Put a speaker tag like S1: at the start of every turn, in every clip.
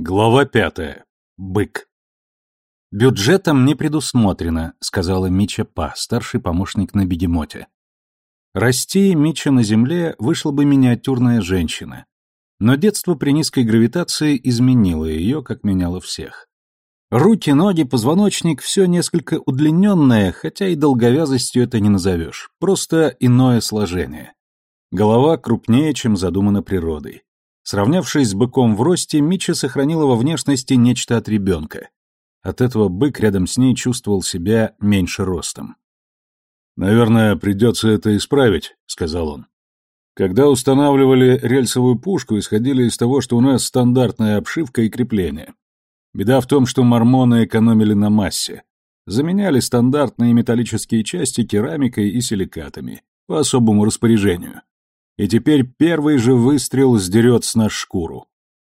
S1: Глава 5. Бык. «Бюджетом не предусмотрено», — сказала Мича Па, старший помощник на бегемоте. Расти Мича на земле, вышла бы миниатюрная женщина. Но детство при низкой гравитации изменило ее, как меняло всех. Руки, ноги, позвоночник — все несколько удлиненное, хотя и долговязостью это не назовешь, просто иное сложение. Голова крупнее, чем задумано природой. Сравнявшись с быком в росте, Мича сохранила во внешности нечто от ребенка. От этого бык рядом с ней чувствовал себя меньше ростом. «Наверное, придется это исправить», — сказал он. «Когда устанавливали рельсовую пушку, исходили из того, что у нас стандартная обшивка и крепление. Беда в том, что мормоны экономили на массе. Заменяли стандартные металлические части керамикой и силикатами по особому распоряжению. И теперь первый же выстрел сдерет с нас шкуру».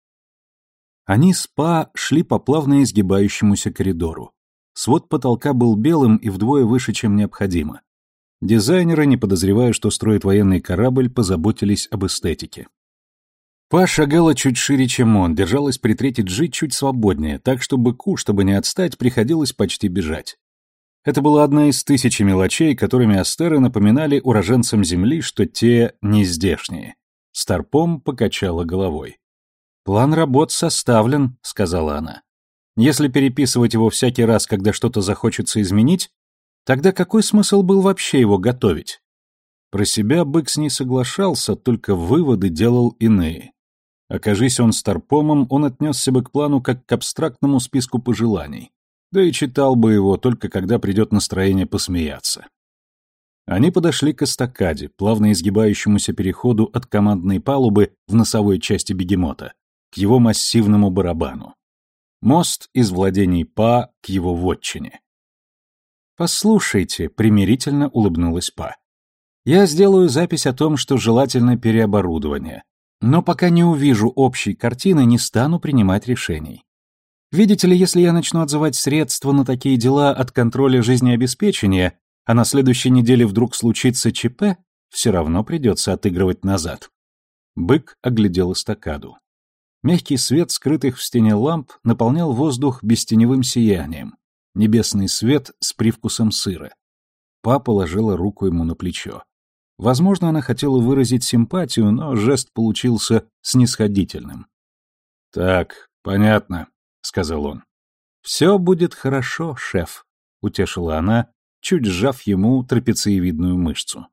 S1: Они с Па шли по плавно изгибающемуся коридору. Свод потолка был белым и вдвое выше, чем необходимо. Дизайнеры, не подозревая, что строят военный корабль, позаботились об эстетике. Па шагала чуть шире, чем он, держалась при трети джи чуть свободнее, так что быку, чтобы не отстать, приходилось почти бежать. Это была одна из тысячи мелочей, которыми астеры напоминали уроженцам Земли, что те не здешние. Старпом покачала головой. «План работ составлен», — сказала она. «Если переписывать его всякий раз, когда что-то захочется изменить, тогда какой смысл был вообще его готовить?» Про себя бык с ней соглашался, только выводы делал иные. Окажись он старпомом, он отнесся бы к плану как к абстрактному списку пожеланий. Да и читал бы его, только когда придет настроение посмеяться. Они подошли к эстакаде, плавно изгибающемуся переходу от командной палубы в носовой части бегемота к его массивному барабану. Мост из владений Па к его вотчине. «Послушайте», — примирительно улыбнулась Па. «Я сделаю запись о том, что желательно переоборудование, но пока не увижу общей картины, не стану принимать решений. Видите ли, если я начну отзывать средства на такие дела от контроля жизнеобеспечения, а на следующей неделе вдруг случится ЧП, все равно придется отыгрывать назад». Бык оглядел эстакаду. Мягкий свет скрытых в стене ламп наполнял воздух бестеневым сиянием, небесный свет с привкусом сыра. Па положила руку ему на плечо. Возможно, она хотела выразить симпатию, но жест получился снисходительным. «Так, понятно», — сказал он. «Все будет хорошо, шеф», — утешила она, чуть сжав ему трапециевидную мышцу.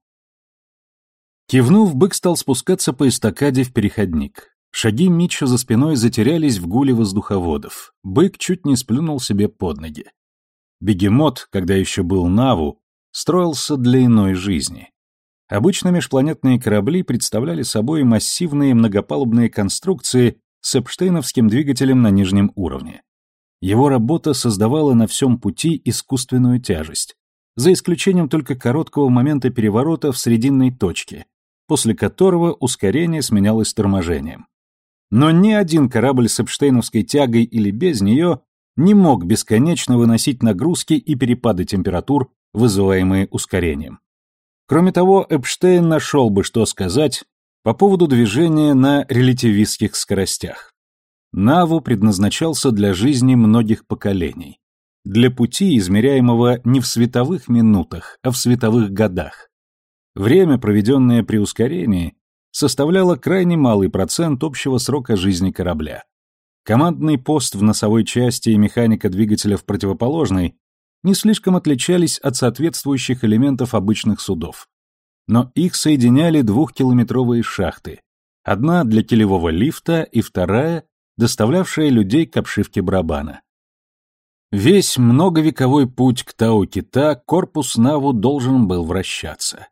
S1: Кивнув, бык стал спускаться по эстакаде в переходник. Шаги Митча за спиной затерялись в гуле воздуховодов. Бык чуть не сплюнул себе под ноги. Бегемот, когда еще был Наву, строился для иной жизни. Обычно межпланетные корабли представляли собой массивные многопалубные конструкции с эпштейновским двигателем на нижнем уровне. Его работа создавала на всем пути искусственную тяжесть, за исключением только короткого момента переворота в срединной точке, после которого ускорение сменялось торможением. Но ни один корабль с эпштейновской тягой или без нее не мог бесконечно выносить нагрузки и перепады температур, вызываемые ускорением. Кроме того, Эпштейн нашел бы, что сказать по поводу движения на релятивистских скоростях. Наву предназначался для жизни многих поколений, для пути, измеряемого не в световых минутах, а в световых годах. Время, проведенное при ускорении, составляло крайне малый процент общего срока жизни корабля. Командный пост в носовой части и механика двигателя в противоположной не слишком отличались от соответствующих элементов обычных судов. Но их соединяли двухкилометровые шахты, одна для килевого лифта и вторая, доставлявшая людей к обшивке барабана. Весь многовековой путь к Тау-Кита корпус Наву должен был вращаться.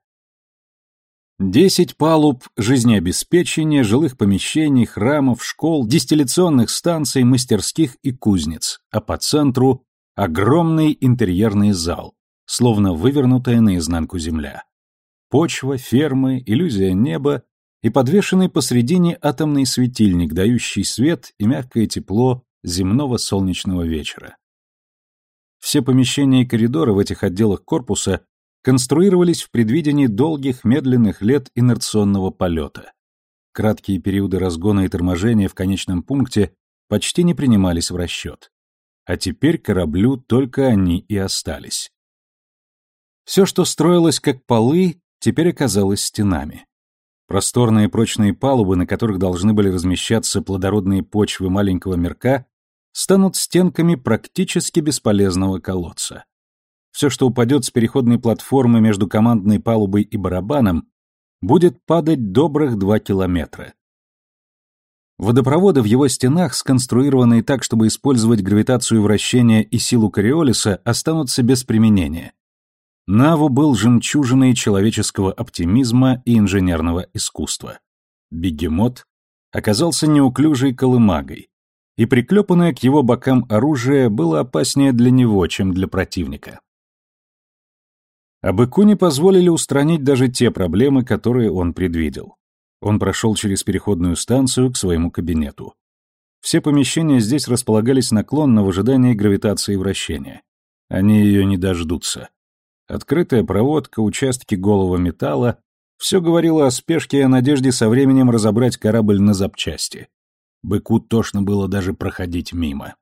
S1: 10 палуб жизнеобеспечения, жилых помещений, храмов, школ, дистилляционных станций, мастерских и кузнец, а по центру огромный интерьерный зал, словно вывернутая наизнанку земля. Почва, фермы, иллюзия неба и подвешенный посредине атомный светильник, дающий свет и мягкое тепло земного солнечного вечера. Все помещения и коридоры в этих отделах корпуса конструировались в предвидении долгих медленных лет инерционного полета. Краткие периоды разгона и торможения в конечном пункте почти не принимались в расчет. А теперь кораблю только они и остались. Все, что строилось как полы, теперь оказалось стенами. Просторные прочные палубы, на которых должны были размещаться плодородные почвы маленького мирка, станут стенками практически бесполезного колодца. Все, что упадет с переходной платформы между командной палубой и барабаном, будет падать добрых 2 километра. Водопроводы в его стенах, сконструированные так, чтобы использовать гравитацию вращения и силу Кориолиса, останутся без применения. Наву был жемчужиной человеческого оптимизма и инженерного искусства. Бегемот оказался неуклюжей колымагой, и приклепанное к его бокам оружие было опаснее для него, чем для противника. А быку не позволили устранить даже те проблемы, которые он предвидел. Он прошел через переходную станцию к своему кабинету. Все помещения здесь располагались наклонно в ожидании гравитации вращения. Они ее не дождутся. Открытая проводка, участки голого металла — все говорило о спешке и о надежде со временем разобрать корабль на запчасти. Быку тошно было даже проходить мимо.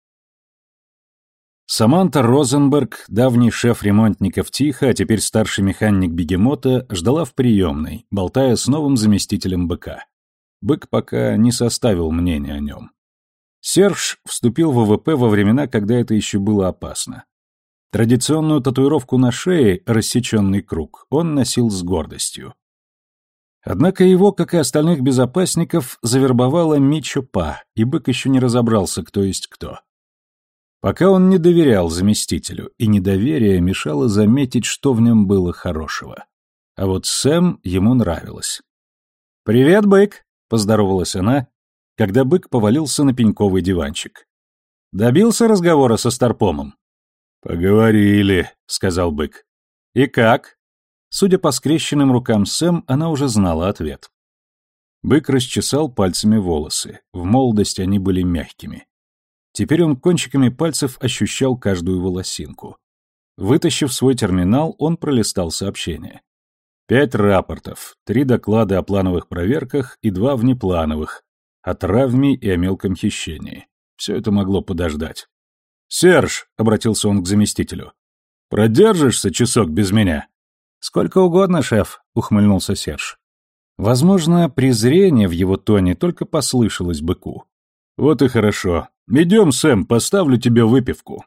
S1: Саманта Розенберг, давний шеф ремонтников Тихо, а теперь старший механик Бегемота, ждала в приемной, болтая с новым заместителем Быка. Бык пока не составил мнения о нем. Серж вступил в ВВП во времена, когда это еще было опасно. Традиционную татуировку на шее, рассеченный круг, он носил с гордостью. Однако его, как и остальных безопасников, завербовала Мичо Па, и Бык еще не разобрался, кто есть кто. Пока он не доверял заместителю, и недоверие мешало заметить, что в нем было хорошего. А вот Сэм ему нравилась. «Привет, Бык!» — поздоровалась она, когда Бык повалился на пеньковый диванчик. «Добился разговора со Старпомом?» «Поговорили», — сказал Бык. «И как?» Судя по скрещенным рукам Сэм, она уже знала ответ. Бык расчесал пальцами волосы. В молодости они были мягкими. Теперь он кончиками пальцев ощущал каждую волосинку. Вытащив свой терминал, он пролистал сообщения. 5 рапортов, 3 доклада о плановых проверках и 2 внеплановых, о травме и о мелком хищении. Все это могло подождать. «Серж», — обратился он к заместителю, — «продержишься часок без меня?» «Сколько угодно, шеф», — ухмыльнулся Серж. Возможно, презрение в его тоне только послышалось Быку. «Вот и хорошо. Идем, Сэм, поставлю тебе выпивку».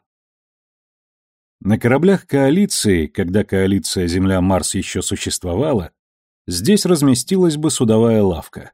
S1: На кораблях коалиции, когда коалиция Земля-Марс еще существовала, здесь разместилась бы судовая лавка.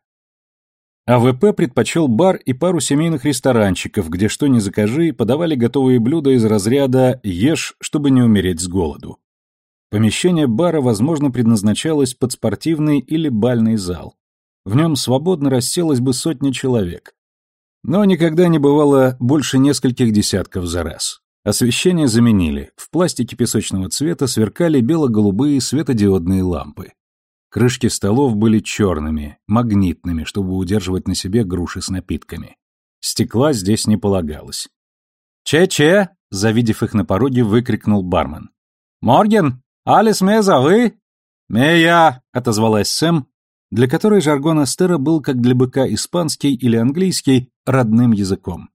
S1: АВП предпочел бар и пару семейных ресторанчиков, где что ни закажи, подавали готовые блюда из разряда «ешь, чтобы не умереть с голоду». Помещение бара, возможно, предназначалось под спортивный или бальный зал. В нем свободно расселось бы 100 человек. Но никогда не бывало больше нескольких десятков за раз. Освещение заменили, в пластике песочного цвета сверкали бело-голубые светодиодные лампы. Крышки столов были черными, магнитными, чтобы удерживать на себе груши с напитками. Стекла здесь не полагалось. «Че-че!» — завидев их на пороге, выкрикнул бармен. «Морген! Алис Меза, вы?» «Мея!» — отозвалась Сэм, для которой жаргон Астера был, как для Быка, испанский или английский, родным языком.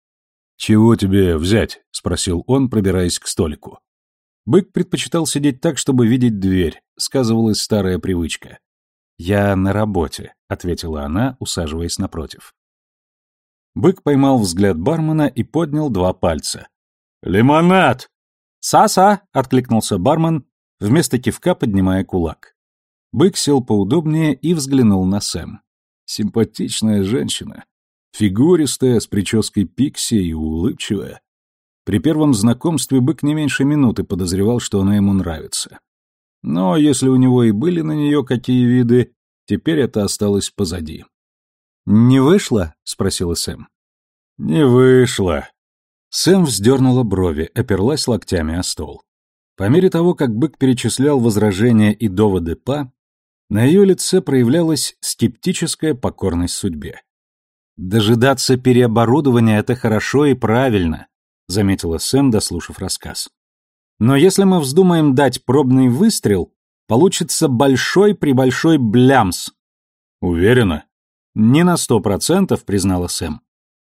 S1: «Чего тебе взять?» — спросил он, пробираясь к столику. Бык предпочитал сидеть так, чтобы видеть дверь, сказывалась старая привычка. «Я на работе», — ответила она, усаживаясь напротив. Бык поймал взгляд бармена и поднял 2 пальца. «Лимонад!» «Са-са!» — откликнулся бармен, вместо кивка поднимая кулак. Бык сел поудобнее и взглянул на Сэм. Симпатичная женщина. Фигуристая, с прической пикси и улыбчивая. При первом знакомстве Бык не меньше минуты подозревал, что она ему нравится. Но если у него и были на нее какие виды, теперь это осталось позади. «Не вышло?» — спросила Сэм. «Не вышло». Сэм вздернула брови, оперлась локтями о стол. По мере того, как Бык перечислял возражения и доводы Па, на ее лице проявлялась скептическая покорность судьбе. «Дожидаться переоборудования — это хорошо и правильно», — заметила Сэм, дослушав рассказ. «Но если мы вздумаем дать пробный выстрел, получится большой-пребольшой блямс». «Уверена?» «Не на 100%, признала Сэм.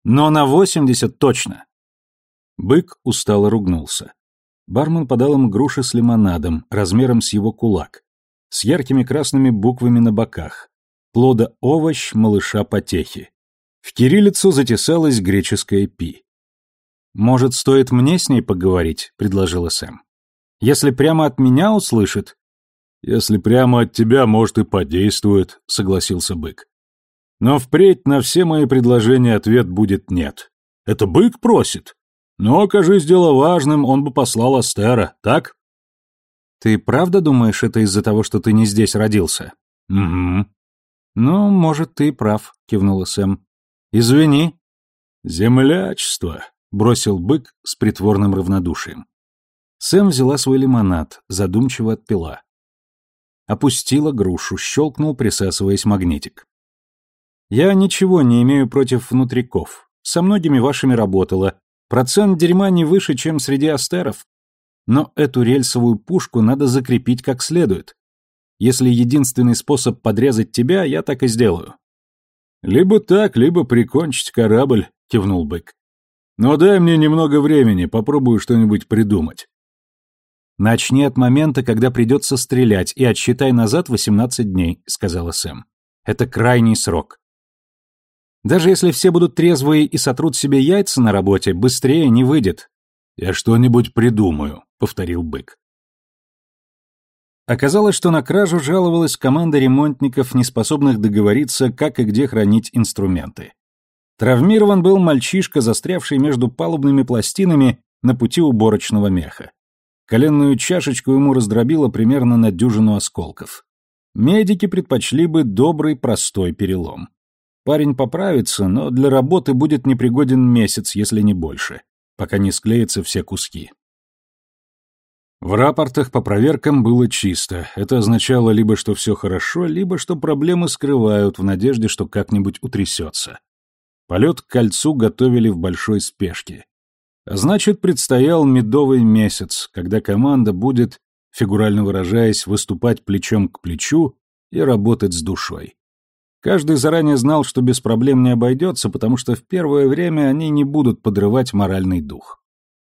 S1: Но на 80 точно. Бык устало ругнулся. Бармен подал им груши с лимонадом, размером с его кулак, с яркими красными буквами на боках. Плода овощ, малыша потехи. В кириллицу затесалось греческое «пи». «Может, стоит мне с ней поговорить?» — предложила Сэм. «Если прямо от меня услышит...»
S2: «Если прямо от тебя, может, и подействует», — согласился бык. «Но впредь на все мои предложения ответ будет нет. Это бык просит. Но, окажись дело важным, он бы послал Астера, так?»
S1: «Ты правда думаешь, это из-за того, что ты не здесь родился?»
S2: «Угу».
S1: «Ну, может, ты и прав», — кивнула Сэм. «Извини».
S2: «Землячество», — бросил бык с притворным равнодушием.
S1: Сэм взяла свой лимонад, задумчиво отпила. Опустила грушу, щелкнул, присасываясь магнитик. «Я ничего не имею против внутриков. Со многими вашими работала. Процент дерьма не выше, чем среди астеров. Но эту рельсовую пушку надо закрепить как следует. Если единственный способ подрезать тебя, я так и сделаю».
S2: «Либо так, либо прикончить корабль», — кивнул бык. «Но дай мне немного времени, попробую что-нибудь придумать».
S1: «Начни от момента, когда придется стрелять, и отсчитай назад 18 дней», — сказала Сэм. «Это крайний срок. Даже если все будут трезвые и сотрут себе яйца на работе, быстрее не выйдет».
S2: «Я что-нибудь придумаю», — повторил бык.
S1: Оказалось, что на кражу жаловалась команда ремонтников, неспособных договориться, как и где хранить инструменты. Травмирован был мальчишка, застрявший между палубными пластинами на пути уборочного меха. Коленную чашечку ему раздробило примерно на дюжину осколков. Медики предпочли бы добрый, простой перелом. Парень поправится, но для работы будет непригоден месяц, если не больше, пока не склеятся все куски.
S2: В рапортах по проверкам было чисто. Это означало либо, что все хорошо, либо, что проблемы скрывают в надежде, что как-нибудь утрясется. Полет к кольцу готовили в большой спешке. А значит, предстоял медовый месяц, когда команда будет, фигурально выражаясь, выступать плечом к плечу и работать с душой. Каждый заранее знал, что без проблем не обойдется, потому что в первое время они не будут подрывать моральный дух.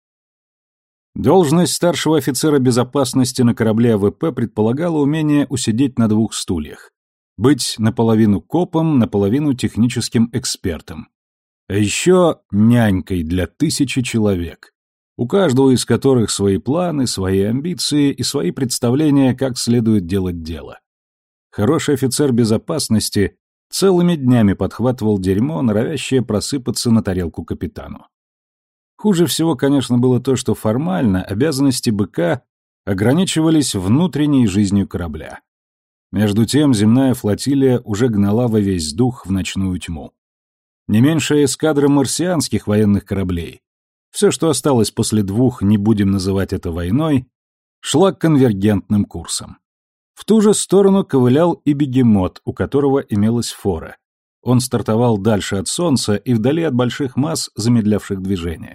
S2: Должность старшего офицера безопасности на корабле АВП предполагала умение усидеть на двух стульях. Быть наполовину копом, наполовину техническим экспертом. А еще нянькой для 1000 человек, у каждого из которых свои планы, свои амбиции и свои представления, как следует делать дело. Хороший офицер безопасности целыми днями подхватывал дерьмо, норовящее просыпаться на тарелку капитану. Хуже всего, конечно, было то, что формально обязанности быка ограничивались внутренней жизнью корабля. Между тем земная флотилия уже гнала во весь дух в ночную тьму. Не меньшая эскадра марсианских военных кораблей, все, что осталось после двух, не будем называть это войной, шла конвергентным курсом. В ту же сторону ковылял и бегемот, у которого имелась фора. Он стартовал дальше от Солнца и вдали от больших масс, замедлявших движение.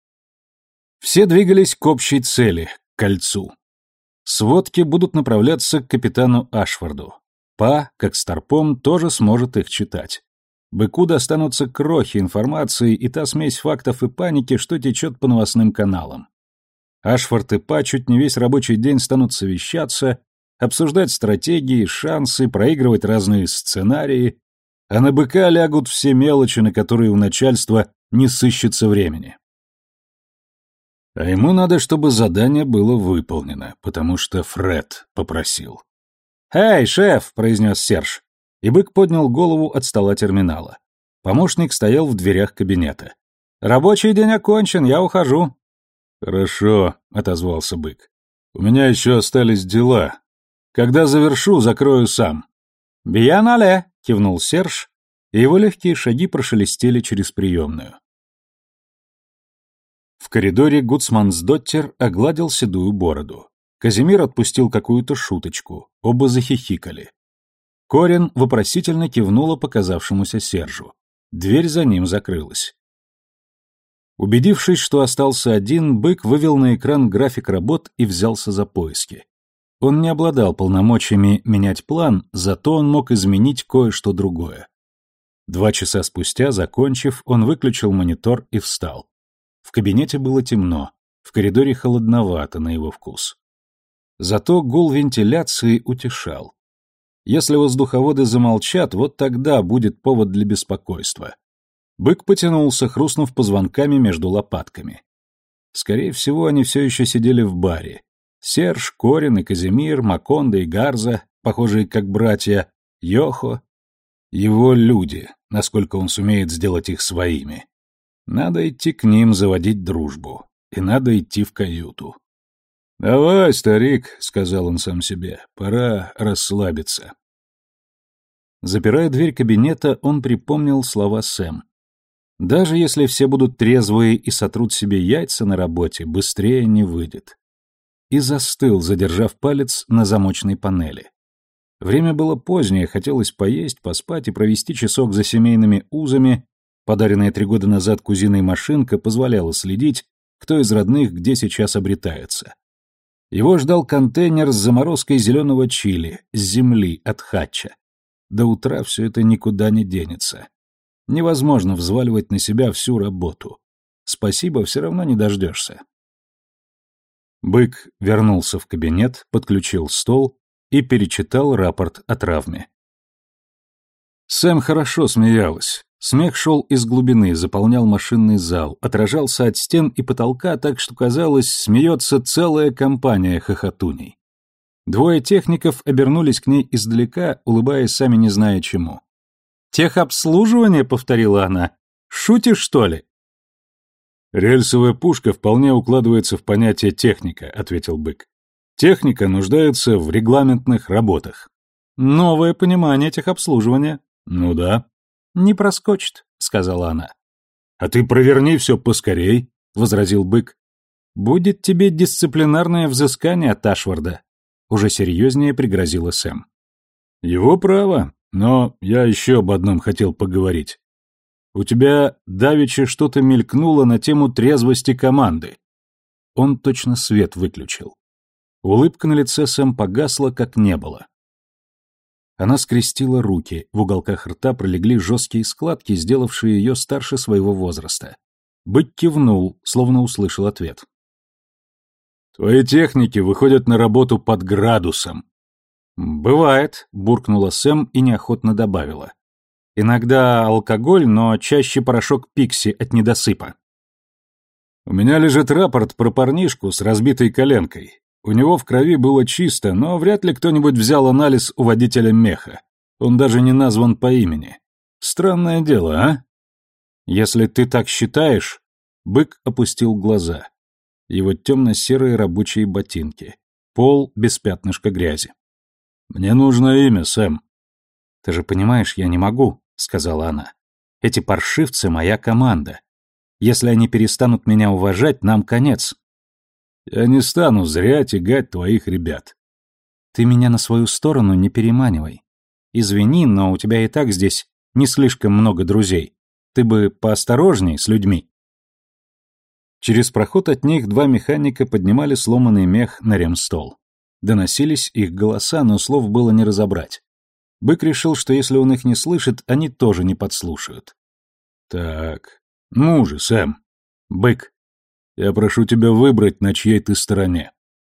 S2: Все двигались к общей цели — к кольцу. Сводки будут направляться к капитану Ашфорду. Па, как старпом, тоже сможет их читать. Быку достанутся крохи информации и та смесь фактов и паники, что течет по новостным каналам. Ашфорд и Па чуть не весь рабочий день станут совещаться, обсуждать стратегии, шансы, проигрывать разные сценарии, а на быка лягут все мелочи, на которые у начальства не сыщется времени. А ему надо, чтобы задание было выполнено, потому что Фред попросил. «Эй, шеф!» — произнес Серж, и бык поднял голову от стола терминала. Помощник стоял в дверях кабинета. «Рабочий день окончен, я ухожу». «Хорошо», — отозвался бык. «У меня еще остались дела. Когда завершу, закрою сам».
S1: «Биян але!» — кивнул Серж, и его легкие шаги прошелестели через приемную. В коридоре Гуцмансдоттер огладил седую бороду. Казимир отпустил какую-то шуточку. Оба захихикали. Корин вопросительно кивнула показавшемуся Сержу. Дверь за ним закрылась. Убедившись, что остался один, бык вывел на экран график работ и взялся за поиски. Он не обладал полномочиями менять план, зато он мог изменить кое-что другое. 2 часа спустя, закончив, он выключил монитор и встал. В кабинете было темно, в коридоре холодновато на его вкус. Зато гул вентиляции утешал. Если воздуховоды замолчат, вот тогда будет повод для беспокойства. Бык потянулся, хрустнув позвонками между лопатками. Скорее всего, они все еще сидели в баре. Серж, Корин и Казимир, Макондо и Гарза, похожие как братья, Йохо. Его люди, насколько он сумеет сделать их своими. Надо идти к ним заводить дружбу. И надо идти в каюту. «Давай, старик», — сказал он сам себе, — «пора расслабиться». Запирая дверь кабинета, он припомнил слова Сэм. Даже если все будут трезвые и сотрут себе яйца на работе, быстрее не выйдет. И застыл, задержав палец на замочной панели. Время было позднее, хотелось поесть, поспать и провести часок за семейными узами. Подаренная 3 года назад кузиной машинка позволяла следить, кто из родных где сейчас обретается. Его ждал контейнер с заморозкой зеленого чили, с земли, от хатча. До утра все это никуда не денется. Невозможно взваливать на себя всю работу. Спасибо, все равно не дождешься. Бык вернулся в кабинет, подключил стол и перечитал рапорт о травме. Сэм хорошо смеялась. Смех шел из глубины, заполнял машинный зал, отражался от стен и потолка так, что казалось, смеется целая компания хохотуней. 2 техников обернулись к ней издалека, улыбаясь сами не зная чему. «Техобслуживание?» — повторила она. «Шутишь, что ли?» «Рельсовая пушка вполне укладывается в понятие техника», — ответил Бык. «Техника нуждается в регламентных работах». «Новое понимание техобслуживания». «Ну да». «Не проскочит», — сказала она. «А ты проверни все поскорей», — возразил Бык. «Будет тебе дисциплинарное взыскание от Ашварда», — уже серьезнее пригрозила Сэм. «Его право, но я еще об одном хотел поговорить. У тебя давеча что-то мелькнуло на тему трезвости команды». Он точно свет выключил. Улыбка на лице Сэм погасла, как не было. Она скрестила руки, в уголках рта пролегли жесткие складки, сделавшие ее старше своего возраста. Бык кивнул, словно услышал ответ. «Твои техники выходят на работу под градусом». «Бывает», — буркнула Сэм и неохотно добавила. «Иногда алкоголь, но чаще порошок пикси от недосыпа». «У меня лежит рапорт про парнишку с разбитой коленкой. У него в крови было чисто, но вряд ли кто-нибудь взял анализ у водителя меха. Он даже не назван по имени. Странное дело, а?» «Если ты так считаешь...» Бык опустил глаза. Его темно-серые рабочие ботинки. Пол без пятнышка грязи. «Мне нужно имя, Сэм». «Ты же понимаешь, я не могу», — сказала она. «Эти паршивцы — моя команда. Если они перестанут меня уважать, нам конец». «Я не стану зря тягать твоих ребят». «Ты меня на свою сторону не переманивай. Извини, но у тебя и так здесь не слишком много друзей. Ты бы поосторожней с людьми». Через проход от них 2 механика поднимали сломанный мех на ремстол. Доносились их голоса, но слов было не разобрать. Бык решил, что если он их не слышит, они тоже не подслушают. «Так, ну же, Сэм». «Бык». «Я прошу тебя выбрать, на чьей ты стороне».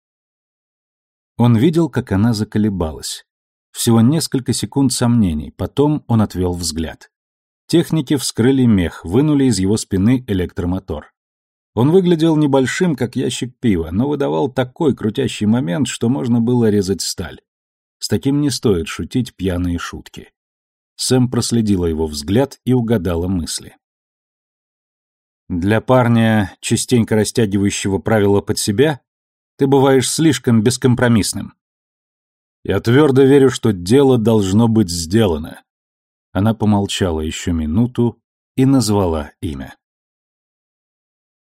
S1: Он видел, как она заколебалась. Всего несколько секунд сомнений, потом он отвел взгляд. Техники вскрыли мех, вынули из его спины электромотор. Он выглядел небольшим, как ящик пива, но выдавал такой крутящий момент, что можно было резать сталь. С таким не стоит шутить пьяные шутки. Сэм проследила его взгляд и угадала мысли. «Для парня, частенько растягивающего правила под себя, ты бываешь слишком бескомпромиссным». «Я твердо верю, что дело должно быть сделано». Она помолчала еще минуту и назвала имя.